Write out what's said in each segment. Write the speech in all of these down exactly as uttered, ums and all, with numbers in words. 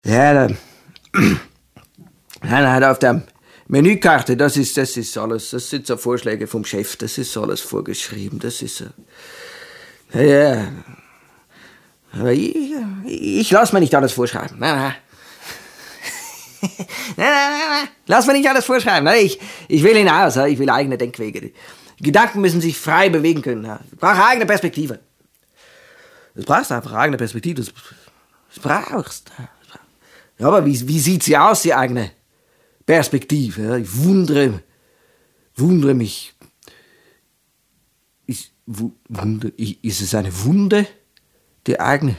Ja, da, nein, nein, auf der Menükarte, das ist, das ist alles, das sind so Vorschläge vom Chef, das ist alles vorgeschrieben, das ist so. Ja, ja. Aber ich, ich lass mir nicht alles vorschreiben. Nein, nein. nein, nein, nein, nein. Lass mir nicht alles vorschreiben. Ich, ich will hinaus, ich will eigene Denkwege. Die Gedanken müssen sich frei bewegen können. Ich brauche eigene Perspektive. Das brauchst du einfach, eigene Perspektive. Das, das brauchst du. Ja, aber wie, wie sieht sie aus, die eigene Perspektive? Ich wundere, wundere mich. Ist, wundere, ist es eine Wunde, die eigene?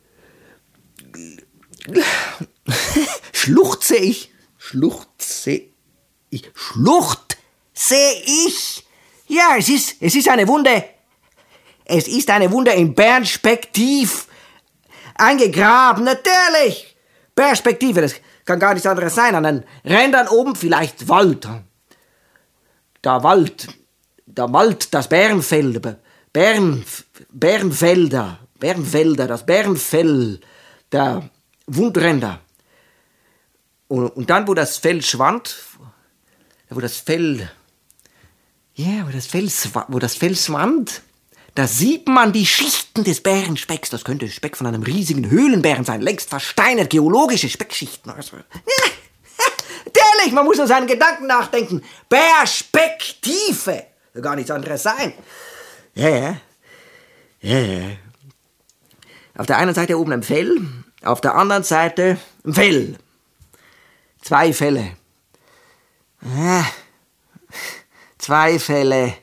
Schluchze ich? Schluchze ich? Schluchze ich? Ja, es ist, es ist eine Wunde. Es ist eine Wunde in Perspektiv. Eingegraben, natürlich. Perspektive, das kann gar nichts anderes sein. An den Rändern oben vielleicht Wald. Der Wald, der Wald, das Bärenfell, Bären, Bärenfelder, Bärenfelder, das Bärenfell, der Wundränder. Und, und dann, wo das Fell schwand, wo das Fell, ja, yeah, wo das Fell, wo das Fell schwand, da sieht man die Schichten des Bärenspecks. Das könnte Speck von einem riesigen Höhlenbären sein, längst versteinert, geologische Speckschichten. Also, ja, natürlich, man muss an seinen Gedanken nachdenken. Perspektive, soll gar nichts anderes sein. Ja, ja, ja, ja. Auf der einen Seite oben ein Fell, auf der anderen Seite ein Fell. Zwei Fälle. Ja, zwei Fälle.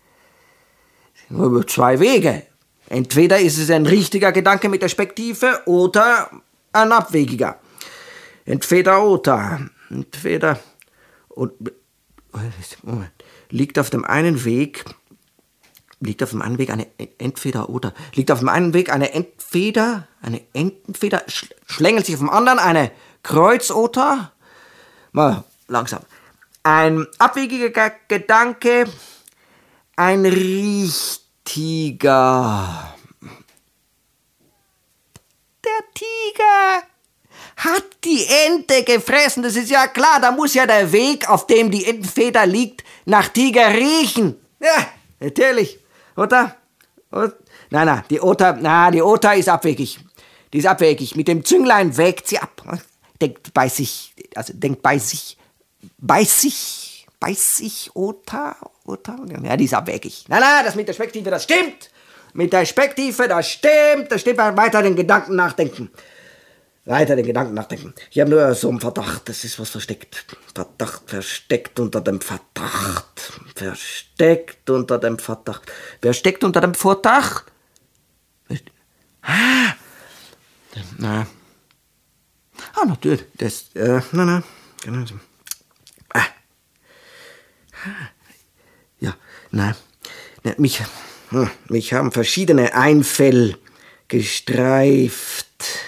Zwei Wege. Entweder ist es ein richtiger Gedanke mit der Perspektive oder ein abwegiger. Entweder oder. Entweder und Moment. Liegt auf dem einen Weg liegt auf dem einen Weg eine Entweder oder. Liegt auf dem einen Weg eine Entweder, eine Entenfeder, schlängelt sich auf dem anderen eine Kreuzotter. Mal langsam. Ein abwegiger Gedanke, ein richtiger. Der Tiger hat die Ente gefressen, das ist ja klar. Da muss ja der Weg, auf dem die Entenfeder liegt, nach Tiger riechen. Ja, natürlich. Oder? Und, nein, nein, die Otter, na, die Otter ist abwegig. Die ist abwegig. Mit dem Zünglein wägt sie ab. Denkt bei sich, also denkt bei sich, bei sich, bei sich, Otter, Otter. Ja, die ist abwegig. Nein, nein, das mit der Perspektive, das stimmt. Mit der Perspektive, das stimmt. Das stimmt, weiter den Gedanken nachdenken. Weiter den Gedanken nachdenken. Ich habe nur so einen Verdacht, das ist was versteckt. Verdacht, versteckt unter dem Verdacht. Versteckt unter dem Verdacht. Wer steckt unter dem Verdacht? Ah! Na. Ah, natürlich. Das, äh, na, na. Genau so. Ah. Ja, nein. Mich, mich haben verschiedene Einfälle gestreift.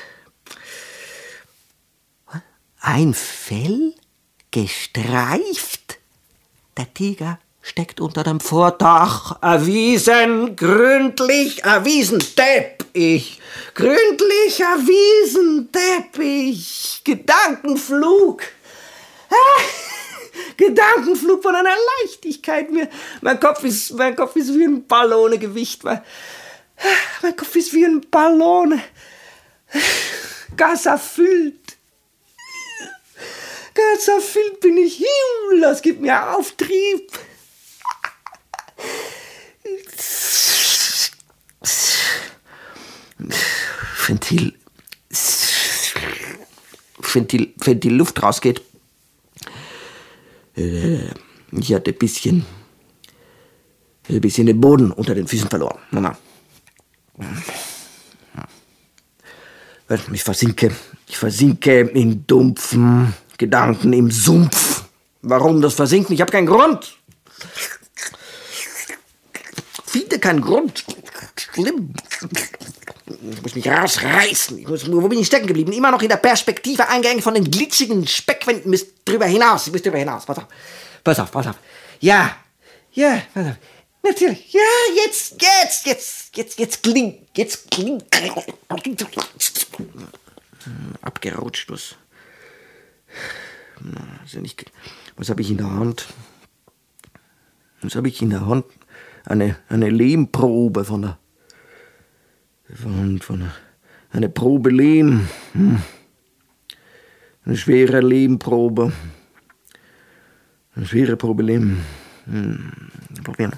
Ein Fell? Gestreift? Der Tiger steckt unter dem Vordach. Erwiesen, gründlich erwiesen, Teppich. Gründlich erwiesen, Teppich. Gedankenflug. Ah, Gedankenflug von einer Leichtigkeit. Mir, mein, Kopf ist, mein Kopf ist wie ein Ball ohne Gewicht. Mein, mein Kopf ist wie ein Ball ohne. Ganz erfüllt. Ganz erfüllt bin ich. Das gibt mir Auftrieb. Ventil. Ventil, wenn die Luft rausgeht. Ich hatte ein bisschen. Ein bisschen den Boden unter den Füßen verloren. Na, na. Ich versinke. Ich versinke in dumpfen Gedanken im Sumpf. Warum das Versinken? Ich habe keinen Grund. Finde keinen Grund. Schlimm. Ich muss mich rausreißen. Ich muss, wo bin ich stecken geblieben? Immer noch in der Perspektive eingehängt von den glitschigen Speckwänden. Bis drüber hinaus. Bis drüber hinaus. Pass auf. Pass auf, pass auf. Ja. Ja, pass auf. Natürlich. Ja, jetzt, jetzt, jetzt, jetzt, jetzt klingt, jetzt klingt. abgerautscht. Was, also nicht, was habe ich in der Hand? Was habe ich in der Hand? Eine, eine Lehmprobe von der, von, von der, eine Probe Lehm. Hm. Eine schwere Lehmprobe. Eine schwere Probe Lehm. Hm. Probieren.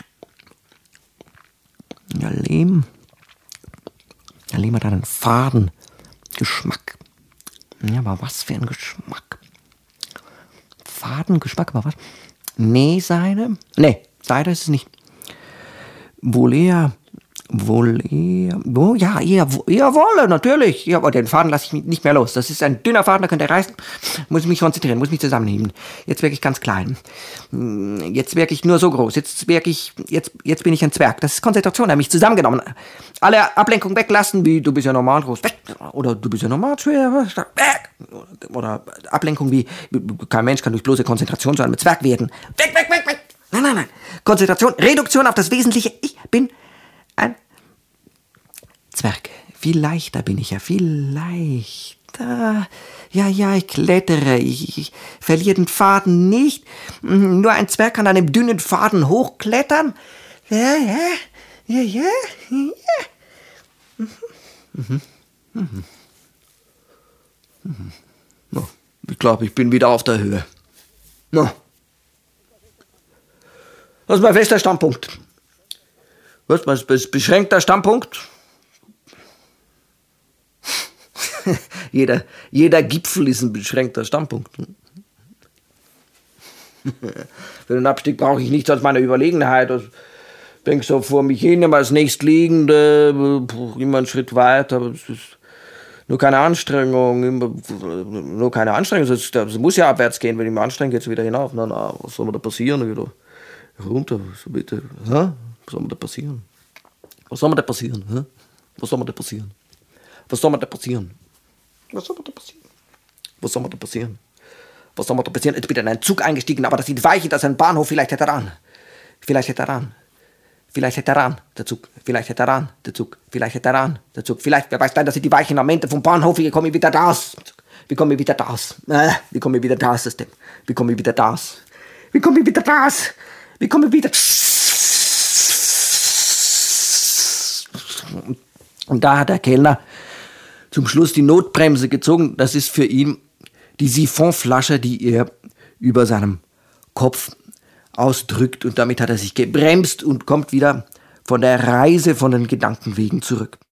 Ja, Lehm. Ja, Lehm hat einen faden Geschmack. Ja, aber was für ein Geschmack. Faden Geschmack, aber was? Nee, Seide? Nee, Seide ist es nicht. Wohl eher, wohl eher, oh ja, eher, eher Wolle, natürlich. Ja, aber den Faden lasse ich nicht mehr los. Das ist ein dünner Faden, da könnt ihr reißen. Muss ich mich konzentrieren, muss mich zusammenheben. Jetzt wirke ich ganz klein. Jetzt wirke ich nur so groß. Jetzt wirke ich, jetzt, jetzt bin ich ein Zwerg. Das ist Konzentration, er hat mich zusammengenommen. Alle Ablenkung weglassen, wie du bist ja normal groß, weg. Oder du bist ja normal schwer, weg. Oder Ablenkung wie, kein Mensch kann durch bloße Konzentration zu einem Zwerg werden. Weg, weg, weg, weg. Nein, nein, nein. Konzentration, Reduktion auf das Wesentliche. Ich bin ein Zwerg. Viel leichter bin ich ja, viel leichter. Ja, ja, ich klettere, ich, ich verliere den Faden nicht. Nur ein Zwerg kann an einem dünnen Faden hochklettern. Ja, ja, ja, ja, ja. Mhm. Mhm. Mhm. Mhm. No, ich glaube, ich bin wieder auf der Höhe. No. Das ist mein fester Standpunkt. Was, mein beschränkter Standpunkt? jeder, jeder Gipfel ist ein beschränkter Standpunkt. Für den Abstieg brauche ich nichts als meine Überlegenheit. Ich denke so vor mich hin, immer als nächstliegende, immer einen Schritt weiter. Es ist nur keine Anstrengung, immer, nur keine Anstrengung. Es, es muss ja abwärts gehen, wenn ich mich anstrenge, geht es wieder hinauf. Na, na, was soll mir da passieren? Wieder runter, so bitte. Ha? Was soll mir da passieren? Was soll mir da passieren? Ha? Was soll mir da passieren? Was soll mir da passieren? Was soll mir da passieren? Was soll mir da passieren? Was soll mir da passieren? Jetzt bin ich in einen Zug eingestiegen, aber das sind Weichen, das ist ein Bahnhof, vielleicht hätte er an. Vielleicht hätte er an. Vielleicht hätte er an, der Zug. Vielleicht hätte er an, der Zug. Vielleicht hätte er an, der Zug. Vielleicht, wer weiß denn, dass sind die Weichen am Ende vom Bahnhof, wie komme ich wieder raus? Wie komme ich wieder raus? Äh, wie komme ich wieder raus, das Ding? Wie komme ich wieder raus? Wie komme ich wieder raus? Wie komme ich wieder... Und da hat der Kellner zum Schluss die Notbremse gezogen. Das ist für ihn die Siphonflasche, die er über seinem Kopf ausdrückt. Und damit hat er sich gebremst und kommt wieder von der Reise von den Gedankenwegen zurück.